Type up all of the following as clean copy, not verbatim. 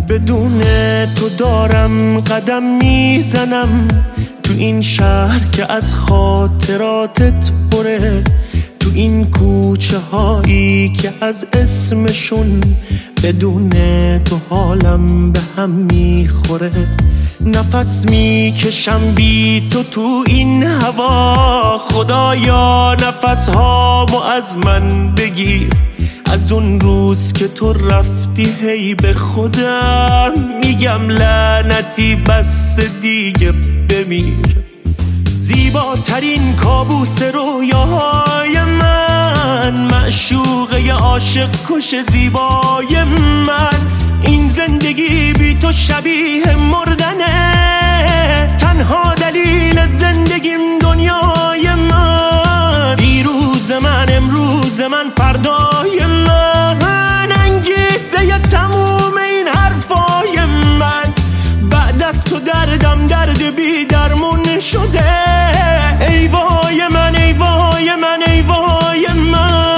بدون تو دارم قدم میزنم تو این شهر که از خاطراتت پره، تو این کوچه هایی که از اسمشون بدون تو حالم به هم میخوره. نفس میکشم بی تو این هوا، خدایا نفس هامو از من بگیر. از اون روز که تو رفتی هی به خودم میگم لعنتی بس دیگه بمیر. زیباترین کابوس رویاهای من، معشوقه عاشق کش زیبای من، این زندگی بی تو شبیه مردنه. تنها دلیل زندگیم دنیای من، دیروز من، امروز من، فردای من، انگیزه تموم این حرفای من. بعد از تو دردم درد بی درمون شده. ای وای من، ای وای من، ای وای من.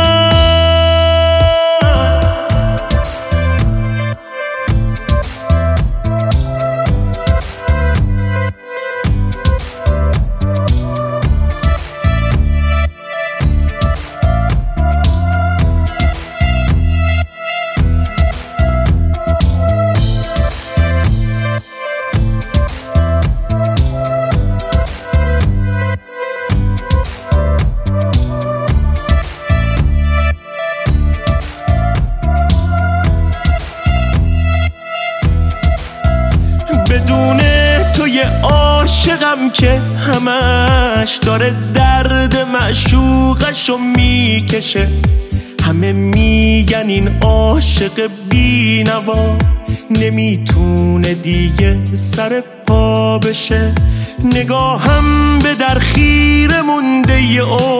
بدون تو یه عاشقم که همش داره درد معشوقشو میکشه. همه میگن این عاشق بی نوا نمیتونه دیگه سر پا بشه. نگاهم به در خیره مونده یه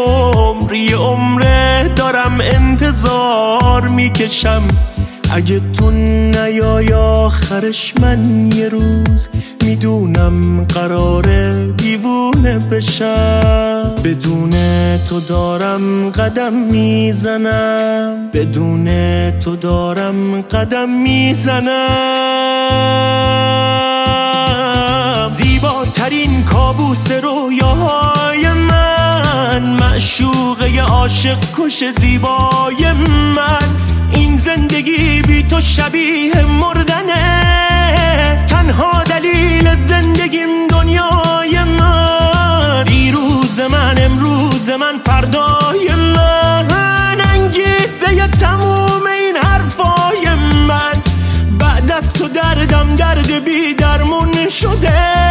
عمره دارم انتظار میکشم. اگه تو نیای آخرش من یه روز میدونم قراره دیوونه بشم. بدون تو دارم قدم میزنم، بدون تو دارم قدم میزنم. زیباترین کابوس رویاهای من، معشوقه عاشق کش زیبای من، این زندگی بی تو شبیه مردنه. تنها دلیل زندگیم دنیای من، دیروز من، امروز من، فردای من، انگیزه تموم این حرفای من. بعد از تو دردم درد بی درمون شده.